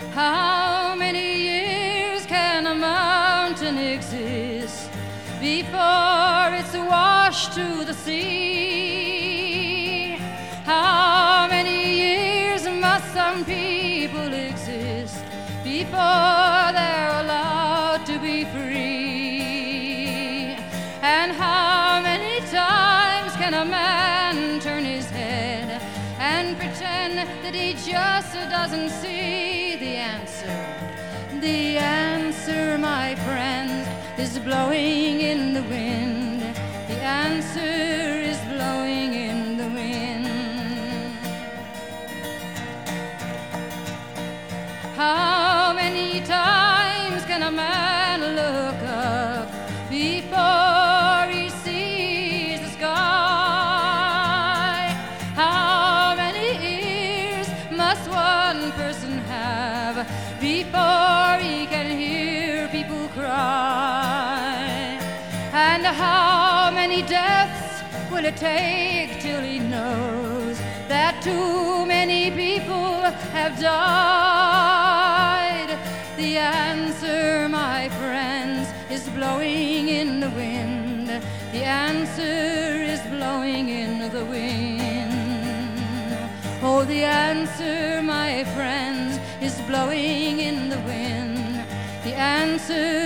How many years can a mountain exist before it's washed to the sea? How many years must some people exist before they're allowed to be free? And how many times can a man turn his head and pretend that he just doesn't see the answer? The answer, my friends, is blowing in the wind. The answer is blowing in the wind. How many times can a man look up before he sees the sky? How many ears must one person have before he can hear people cry? And how many deaths will it take till he knows that too many people have died? The answer, my friends, is blowing in the wind. The answer is blowing in the wind. Oh, the answer, my friends, is blowing in the wind. The answer